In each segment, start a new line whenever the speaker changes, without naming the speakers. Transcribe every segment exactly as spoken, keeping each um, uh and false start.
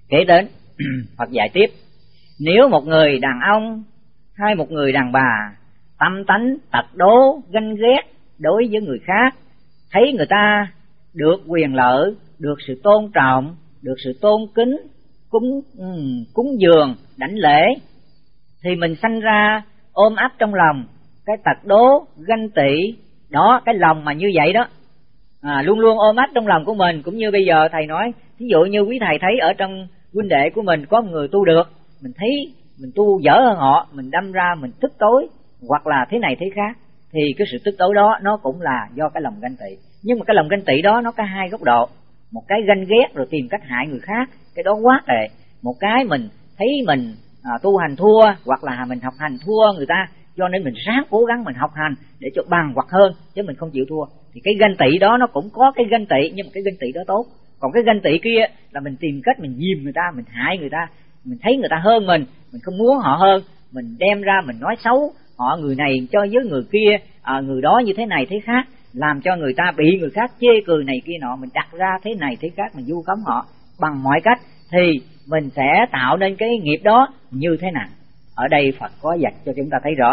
Kể đến Phật dạy tiếp: nếu một người đàn ông hay một người đàn bà tâm tánh tật đố ganh ghét đối với người khác, thấy người ta được quyền lợi, được sự tôn trọng, được sự tôn kính, cúng cúng dường đảnh lễ, thì mình sanh ra ôm ấp trong lòng cái tật đố ganh tị đó. Cái lòng mà như vậy đó à, luôn luôn ôm ấp trong lòng của mình. Cũng như bây giờ thầy nói, ví dụ như quý thầy thấy ở trong huynh đệ của mình có một người tu được, mình thấy mình tu dở hơn họ, mình đâm ra mình tức tối hoặc là thế này thế khác, thì cái sự tức tối đó nó cũng là do cái lòng ganh tị. Nhưng mà cái lòng ganh tị đó nó có hai góc độ: một cái ganh ghét rồi tìm cách hại người khác, cái đó quá tệ. Một cái mình thấy mình à, tu hành thua hoặc là mình học hành thua người ta, cho nên mình ráng cố gắng mình học hành để cho bằng hoặc hơn, chứ mình không chịu thua. Thì cái ganh tị đó nó cũng có cái ganh tị, nhưng mà cái ganh tị đó tốt. Còn cái ganh tị kia là mình tìm cách mình dìm người ta, mình hại người ta, mình thấy người ta hơn mình, mình không muốn họ hơn, mình đem ra mình nói xấu họ, người này cho với người kia, à, người đó như thế này thế khác, làm cho người ta bị người khác chê cười này kia nọ, mình đặt ra thế này thế khác, mình vu khống họ bằng mọi cách, thì mình sẽ tạo nên cái nghiệp đó như thế nào. Ở đây Phật có dạy cho chúng ta thấy rõ.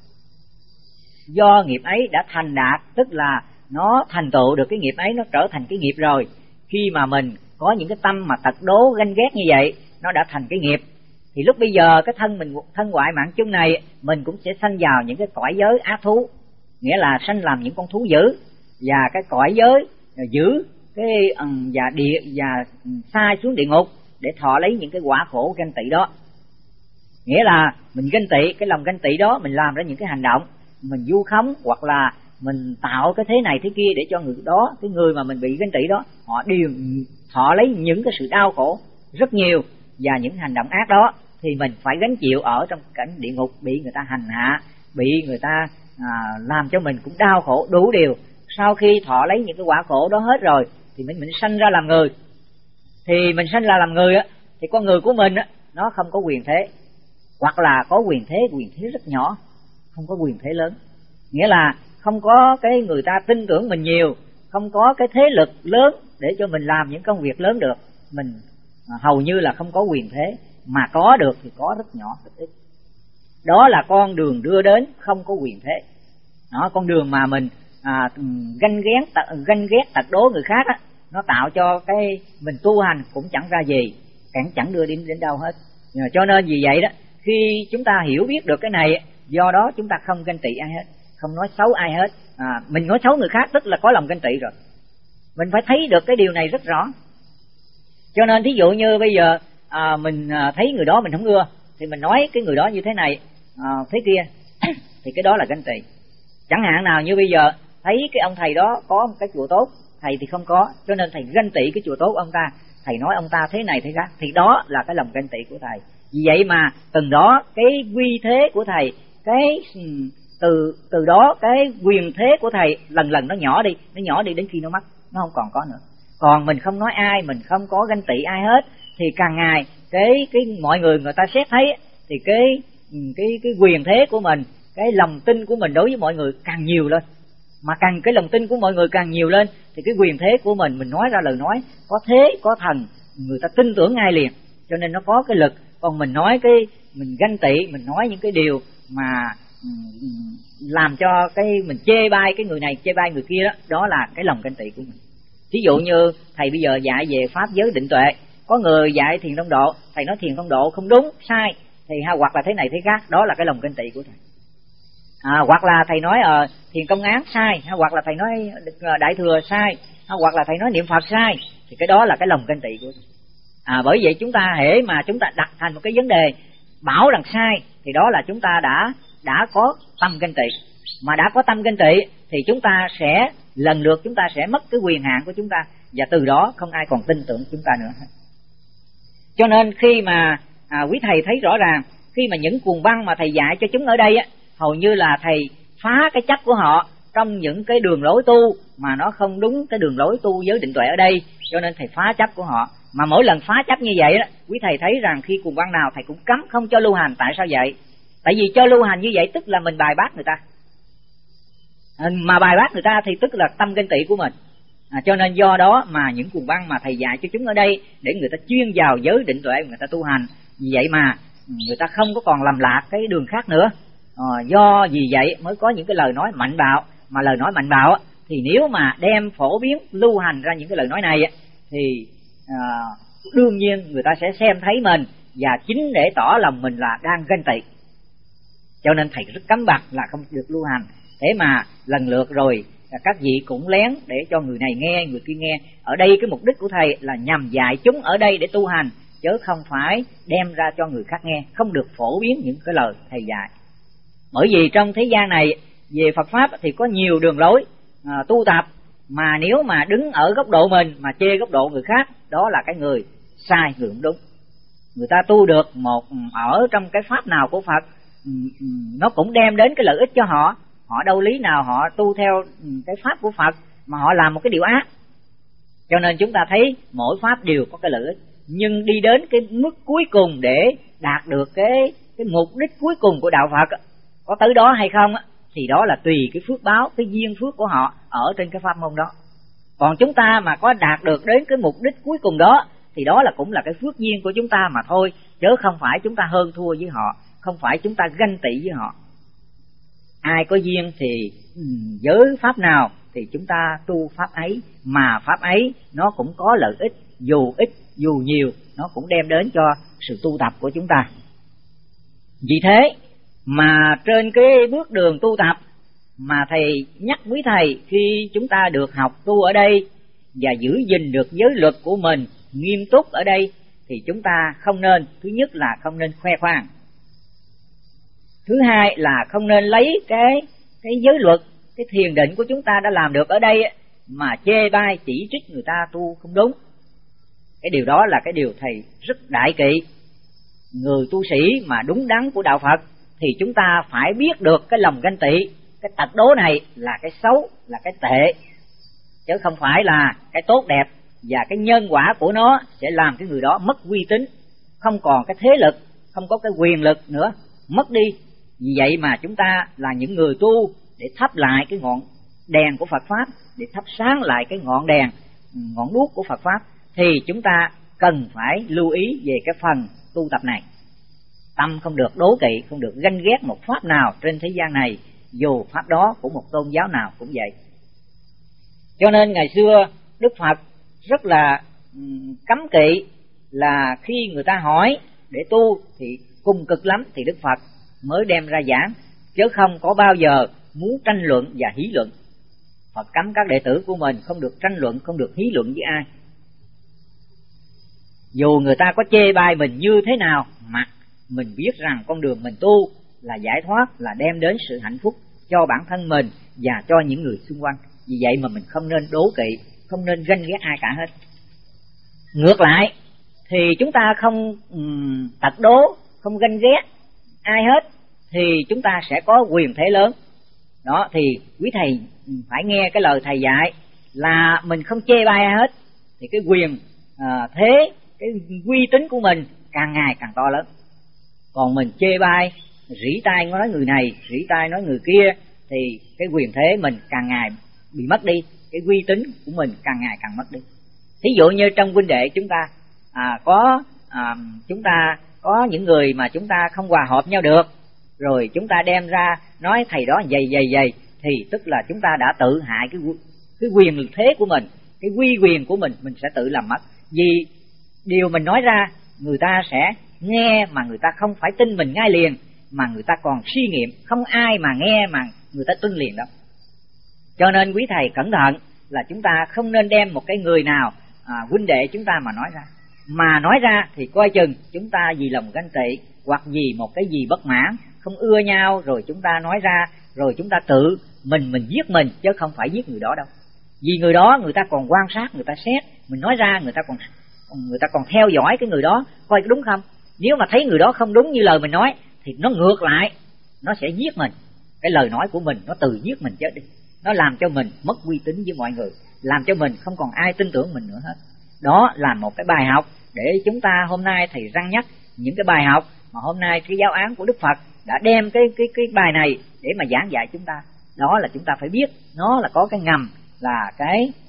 Do nghiệp ấy đã thành đạt, tức là nó thành tựu được cái nghiệp ấy, nó trở thành cái nghiệp rồi. Khi mà mình có những cái tâm mà tật đố ganh ghét như vậy, nó đã thành cái nghiệp, thì lúc bây giờ cái thân mình, thân ngoại mạng chung này, mình cũng sẽ sanh vào những cái cõi giới ác thú, nghĩa là sanh làm những con thú dữ, và cái cõi giới dữ cái um, và địa và sai xuống địa ngục để thọ lấy những cái quả khổ ganh tị đó. Nghĩa là mình ganh tị, cái lòng ganh tị đó mình làm ra những cái hành động, mình vu khống hoặc là mình tạo cái thế này thế kia để cho người đó, cái người mà mình bị ganh tị đó, họ đều thọ lấy những cái sự đau khổ rất nhiều, và những hành động ác đó thì mình phải gánh chịu ở trong cảnh địa ngục, bị người ta hành hạ, bị người ta à, làm cho mình cũng đau khổ đủ điều. Sau khi thọ lấy những cái quả khổ đó hết rồi thì mình mình sanh ra làm người. Thì mình sanh ra làm người á, thì con người của mình á, nó không có quyền thế, hoặc là có quyền thế, quyền thế rất nhỏ, không có quyền thế lớn. Nghĩa là không có cái người ta tin tưởng mình nhiều, không có cái thế lực lớn để cho mình làm những công việc lớn được. Mình hầu như là không có quyền thế, mà có được thì có rất nhỏ, rất ít. Đó là con đường đưa đến không có quyền thế. Đó, con đường mà mình à, ganh ghét ganh ghét tật đố người khác á, nó tạo cho cái mình tu hành cũng chẳng ra gì, chẳng chẳng đưa đến đến đâu hết. Cho nên vì vậy đó, khi chúng ta hiểu biết được cái này, do đó chúng ta không ganh tị ai hết, không nói xấu ai hết. À, mình nói xấu người khác tức là có lòng ganh tị rồi. Mình phải thấy được cái điều này rất rõ. Cho nên thí dụ như bây giờ à, mình thấy người đó mình không ưa, thì mình nói cái người đó như thế này à, thế kia thì cái đó là ganh tị. Chẳng hạn nào như bây giờ thấy cái ông thầy đó có một cái chùa tốt, thầy thì không có, cho nên thầy ganh tị cái chùa tốt ông ta, thầy nói ông ta thế này thế khác, thì đó là cái lòng ganh tị của thầy. Vì vậy mà từng đó cái uy thế của thầy, cái từ từ đó cái quyền thế của thầy lần lần nó nhỏ đi, nó nhỏ đi đến khi nó mất, nó không còn có nữa. Còn mình không nói ai, mình không có ganh tị ai hết, thì càng ngày cái cái mọi người người ta xét thấy thì cái cái cái quyền thế của mình, cái lòng tin của mình đối với mọi người càng nhiều lên. Mà càng cái lòng tin của mọi người càng nhiều lên thì cái quyền thế của mình, mình nói ra lời nói có thế có thần, người ta tin tưởng ngay liền, cho nên nó có cái lực. Còn mình nói cái mình ganh tị, mình nói những cái điều mà làm cho cái mình chê bai cái người này, chê bai người kia đó, đó là cái lòng ganh tị của mình. Ví dụ như thầy bây giờ dạy về pháp giới định tuệ, có người dạy thiền tông độ, thầy nói thiền tông độ không đúng, sai, thì ha, hoặc là thế này thế khác, đó là cái lòng ganh tị của thầy. À, hoặc là thầy nói uh, thiền công án sai, ha, hoặc là thầy nói uh, đại thừa sai, ha, hoặc là thầy nói niệm Phật sai, thì cái đó là cái lòng ganh tị của thầy. À, bởi vậy chúng ta hễ mà chúng ta đặt thành một cái vấn đề bảo rằng sai, thì đó là chúng ta đã đã có tâm ganh tị. Mà đã có tâm ganh tị thì chúng ta sẽ lần lượt chúng ta sẽ mất cái quyền hạn của chúng ta, và từ đó không ai còn tin tưởng chúng ta nữa. Cho nên khi mà à, quý thầy thấy rõ ràng, khi mà những cuồng băng mà thầy dạy cho chúng ở đây á, hầu như là thầy phá cái chấp của họ trong những cái đường lối tu mà nó không đúng cái đường lối tu giới định tuệ ở đây, cho nên thầy phá chấp của họ. Mà mỗi lần phá chấp như vậy đó, quý thầy thấy rằng khi cuồng băng nào thầy cũng cấm không cho lưu hành. Tại sao vậy? Tại vì cho lưu hành như vậy tức là mình bài bác người ta, mà bài bác người ta thì tức là tâm ganh tị của mình. À, cho nên do đó mà những cuồng băng mà thầy dạy cho chúng ở đây để người ta chuyên vào giới định tuệ, người ta tu hành. Vì vậy mà người ta không có còn lầm lạc cái đường khác nữa. À, do vì vậy mới có những cái lời nói mạnh bạo. Mà lời nói mạnh bạo thì nếu mà đem phổ biến lưu hành ra những cái lời nói này thì à, đương nhiên người ta sẽ xem thấy mình, và chính để tỏ lòng mình là đang ganh tị. Cho nên thầy rất cấm bặt là không được lưu hành. Thế mà lần lượt rồi các vị cũng lén để cho người này nghe, người kia nghe. Ở đây cái mục đích của thầy là nhằm dạy chúng ở đây để tu hành, chứ không phải đem ra cho người khác nghe. Không được phổ biến những cái lời thầy dạy. Bởi vì trong thế gian này về Phật Pháp thì có nhiều đường lối à, tu tập, mà nếu mà đứng ở góc độ mình mà chê góc độ người khác, đó là cái người sai, người không đúng. Người ta tu được một ở trong cái pháp nào của Phật, nó cũng đem đến cái lợi ích cho họ. Họ đâu lý nào họ tu theo cái pháp của Phật mà họ làm một cái điều ác. Cho nên chúng ta thấy mỗi pháp đều có cái lợi ích, nhưng đi đến cái mức cuối cùng để đạt được cái cái mục đích cuối cùng của đạo Phật có tới đó hay không thì đó là tùy cái phước báo, cái duyên phước của họ ở trên cái pháp môn đó. Còn chúng ta mà có đạt được đến cái mục đích cuối cùng đó thì đó là cũng là cái phước duyên của chúng ta mà thôi, chứ không phải chúng ta hơn thua với họ, không phải chúng ta ganh tị với họ. Ai có duyên thì giới pháp nào thì chúng ta tu pháp ấy, mà pháp ấy nó cũng có lợi ích, dù ít dù nhiều nó cũng đem đến cho sự tu tập của chúng ta. Vì thế mà trên cái bước đường tu tập mà thầy nhắc quý thầy, khi chúng ta được học tu ở đây và giữ gìn được giới luật của mình nghiêm túc ở đây thì chúng ta không nên, thứ nhất là không nên khoe khoang, thứ hai là không nên lấy cái cái giới luật, cái thiền định của chúng ta đã làm được ở đây mà chê bai chỉ trích người ta tu không đúng. Cái điều đó là cái điều thầy rất đại kỵ. Người tu sĩ mà đúng đắn của đạo Phật thì chúng ta phải biết được cái lòng ganh tị, cái tật đố này là cái xấu, là cái tệ, chứ không phải là cái tốt đẹp. Và cái nhân quả của nó sẽ làm cái người đó mất uy tín, không còn cái thế lực, không có cái quyền lực nữa, mất đi. Vì vậy mà chúng ta là những người tu để thắp lại cái ngọn đèn của Phật Pháp, để thắp sáng lại cái ngọn đèn, ngọn đuốc của Phật Pháp, thì chúng ta cần phải lưu ý về cái phần tu tập này. Tâm không được đố kỵ, không được ganh ghét một pháp nào trên thế gian này, dù pháp đó của một tôn giáo nào cũng vậy. Cho nên ngày xưa Đức Phật rất là cấm kỵ là khi người ta hỏi để tu thì cùng cực lắm thì Đức Phật mới đem ra giảng, chứ không có bao giờ muốn tranh luận và hí luận. Phật cấm các đệ tử của mình không được tranh luận, không được hí luận với ai. Dù người ta có chê bai mình như thế nào, mà mình biết rằng con đường mình tu là giải thoát, là đem đến sự hạnh phúc cho bản thân mình và cho những người xung quanh. Vì vậy mà mình không nên đố kỵ, không nên ganh ghét ai cả hết. Ngược lại thì chúng ta không um, tật đố, không ganh ghét ai hết thì chúng ta sẽ có quyền thế lớn. Đó thì quý thầy phải nghe cái lời thầy dạy là mình không chê bai ai hết, thì cái quyền à, thế, cái uy tín của mình càng ngày càng to lớn. Còn mình chê bai, rỉ tai nói người này, rỉ tai nói người kia thì cái quyền thế mình càng ngày bị mất đi, cái uy tín của mình càng ngày càng mất đi. Thí dụ như trong huynh đệ chúng ta à, có à, chúng ta có những người mà chúng ta không hòa hợp nhau được, rồi chúng ta đem ra nói thầy đó dày dày dày, thì tức là chúng ta đã tự hại cái cái quyền thế của mình, cái uy quyền của mình, mình sẽ tự làm mất. Vì điều mình nói ra người ta sẽ nghe mà người ta không phải tin mình ngay liền, mà người ta còn suy nghiệm, không ai mà nghe mà người ta tin liền đâu. Cho nên quý thầy cẩn thận là chúng ta không nên đem một cái người nào à, huynh đệ chúng ta mà nói ra, mà nói ra thì coi chừng chúng ta vì lòng ganh tị hoặc vì một cái gì bất mãn, không ưa nhau, rồi chúng ta nói ra, rồi chúng ta tự mình mình giết mình, chứ không phải giết người đó đâu. Vì người đó người ta còn quan sát, người ta xét, mình nói ra người ta còn người ta còn theo dõi cái người đó coi có đúng không. Nếu mà thấy người đó không đúng như lời mình nói thì nó ngược lại, nó sẽ giết mình. Cái lời nói của mình nó tự giết mình chết đi, nó làm cho mình mất uy tín với mọi người, làm cho mình không còn ai tin tưởng mình nữa hết. Đó là một cái bài học để chúng ta hôm nay thầy răng nhắc những cái bài học mà hôm nay cái giáo án của Đức Phật đã đem cái cái cái bài này để mà giảng dạy chúng ta. Đó là chúng ta phải biết nó là có cái ngầm, là cái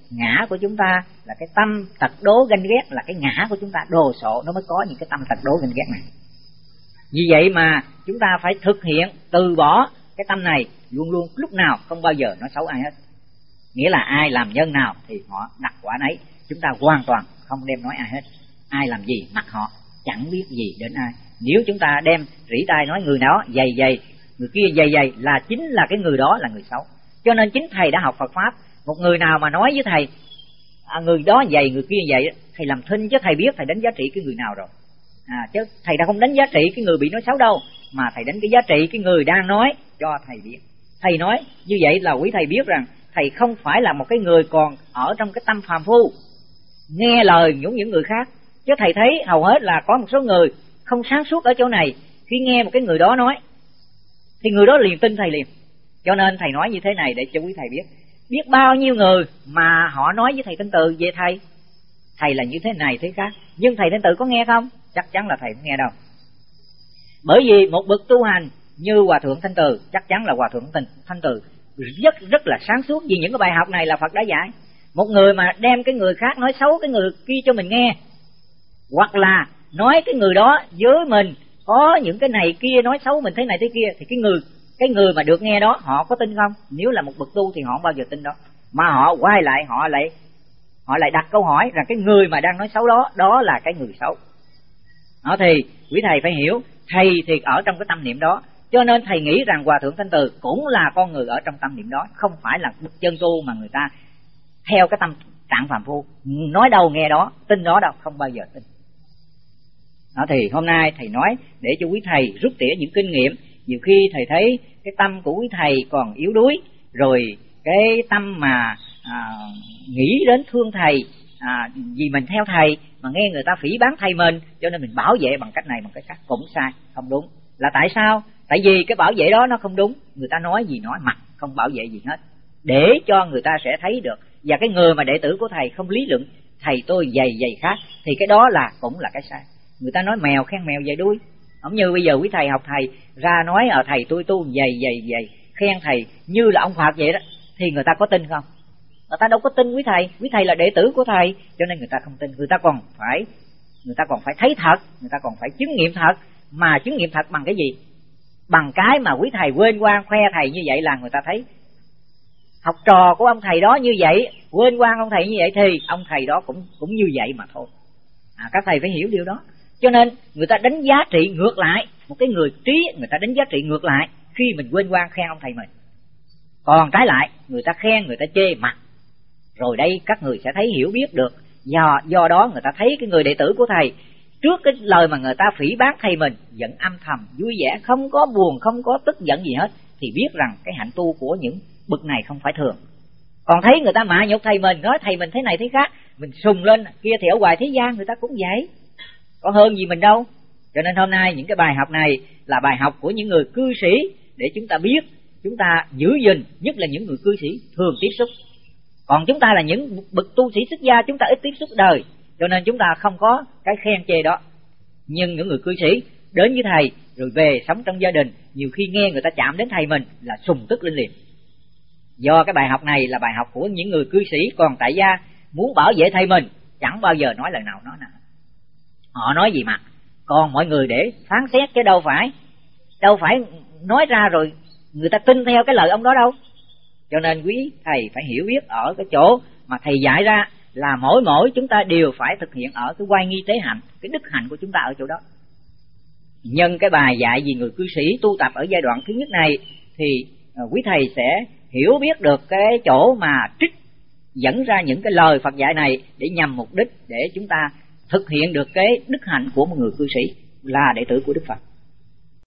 ngã của chúng ta là cái tâm tật đố ganh ghét, là cái ngã của chúng ta đồ sộ, nó mới có những cái tâm tật đố ganh ghét này. Vì vậy mà chúng ta phải thực hiện từ bỏ cái tâm này, luôn luôn lúc nào không bao giờ nói xấu ai hết. Nghĩa là ai làm nhân nào thì họ đặt quả nấy, chúng ta hoàn toàn không đem nói ai hết. Ai làm gì mặc họ, chẳng biết gì đến ai. Nếu chúng ta đem rỉ tai nói người đó dày dày, người kia dày dày, là chính là cái người đó là người xấu. Cho nên chính thầy đã học Phật Pháp, một người nào mà nói với thầy à, người đó dày người kia dày, thầy làm thinh chứ thầy biết thầy đánh giá trị cái người nào rồi. À, chứ thầy đã không đánh giá trị cái người bị nói xấu đâu, mà thầy đánh cái giá trị cái người đang nói cho thầy biết. Thầy nói như vậy là quý thầy biết rằng thầy không phải là một cái người còn ở trong cái tâm phàm phu, nghe lời nhúng những người khác. Chứ thầy thấy hầu hết là có một số người không sáng suốt ở chỗ này, khi nghe một cái người đó nói thì người đó liền tin thầy liền. Cho nên thầy nói như thế này để cho quý thầy biết. Biết bao nhiêu người mà họ nói với thầy Thanh Từ về thầy, thầy là như thế này thế khác, nhưng thầy Thanh Từ có nghe không? Chắc chắn là thầy không nghe đâu. Bởi vì một bậc tu hành như Hòa Thượng Thanh Từ, chắc chắn là Hòa Thượng Thanh Từ rất rất là sáng suốt, vì những cái bài học này là Phật đã dạy. Một người mà đem cái người khác nói xấu cái người kia cho mình nghe, hoặc là nói cái người đó với mình có những cái này kia, nói xấu mình thế này thế kia, thì cái người cái người mà được nghe đó họ có tin không? Nếu là một bậc tu thì họ không bao giờ tin đó, mà họ quay lại họ lại họ lại đặt câu hỏi rằng cái người mà đang nói xấu đó đó là cái người xấu. Đó thì quý thầy phải hiểu, thầy thì ở trong cái tâm niệm đó, cho nên thầy nghĩ rằng Hòa Thượng Thanh Từ cũng là con người ở trong tâm niệm đó, không phải là bậc chân tu mà người ta theo cái tâm trạng phàm phu, nói đâu nghe đó, tin đó đâu, không bao giờ tin. Đó thì hôm nay thầy nói để cho quý thầy rút tỉa những kinh nghiệm. Nhiều khi thầy thấy cái tâm của quý thầy còn yếu đuối, rồi cái tâm mà à, nghĩ đến thương thầy, à, vì mình theo thầy mà nghe người ta phỉ báng thầy mình, cho nên mình bảo vệ bằng cách này bằng cách khác, cũng sai, không đúng. Là tại sao? Tại vì cái bảo vệ đó nó không đúng, người ta nói gì nói mặt, không bảo vệ gì hết, để cho người ta sẽ thấy được. Và cái người mà đệ tử của thầy không lý luận thầy tôi dày dày khác, thì cái đó là cũng là cái sai. Người ta nói mèo khen mèo dày đuôi. Không như bây giờ quý thầy học thầy ra nói ở thầy tôi tu dày dày dày, khen thầy như là ông Phật vậy đó, thì người ta có tin không? Người ta đâu có tin quý thầy. Quý thầy là đệ tử của thầy, cho nên người ta không tin. Người ta còn phải người ta còn phải thấy thật, người ta còn phải chứng nghiệm thật. Mà chứng nghiệm thật bằng cái gì? Bằng cái mà quý thầy quên quang khoe thầy như vậy là người ta thấy học trò của ông thầy đó như vậy, quên quang ông thầy như vậy, thì ông thầy đó cũng cũng như vậy mà thôi. À, các thầy phải hiểu điều đó. Cho nên người ta đánh giá trị ngược lại, một cái người trí người ta đánh giá trị ngược lại khi mình quên quang khen ông thầy mình. Còn trái lại người ta khen, người ta chê mặt. Rồi đây các người sẽ thấy hiểu biết được. Do do đó người ta thấy cái người đệ tử của thầy, trước cái lời mà người ta phỉ báng thầy mình, vẫn âm thầm vui vẻ, không có buồn, không có tức giận gì hết, thì biết rằng cái hạnh tu của những bậc này không phải thường. Còn thấy người ta mạ nhục thầy mình, nói thầy mình thế này thế khác, mình sùng lên, kia thì ở ngoài thế gian người ta cũng vậy, có hơn gì mình đâu. Cho nên hôm nay những cái bài học này là bài học của những người cư sĩ, để chúng ta biết, chúng ta giữ gìn, nhất là những người cư sĩ thường tiếp xúc. Còn chúng ta là những bậc tu sĩ xuất gia, chúng ta ít tiếp xúc đời, cho nên chúng ta không có cái khen chê đó. Nhưng những người cư sĩ đến với thầy rồi về sống trong gia đình, nhiều khi nghe người ta chạm đến thầy mình là sùng tức lên liền. Do cái bài học này là bài học của những người cư sĩ, còn tại gia muốn bảo vệ thầy mình chẳng bao giờ nói lần nào nói nào. Họ nói gì mà, còn mọi người để phán xét, chứ đâu phải đâu phải nói ra rồi người ta tin theo cái lời ông đó đâu. Cho nên quý thầy phải hiểu biết ở cái chỗ mà thầy dạy ra là mỗi mỗi chúng ta đều phải thực hiện ở cái oai nghi tế hạnh, cái đức hạnh của chúng ta ở chỗ đó. Nhân cái bài dạy về người cư sĩ tu tập ở giai đoạn thứ nhất này thì uh, quý thầy sẽ hiểu biết được cái chỗ mà trích dẫn ra những cái lời Phật dạy này để nhằm mục đích để chúng ta thực hiện được cái đức hạnh của một người cư sĩ là đệ tử của Đức Phật.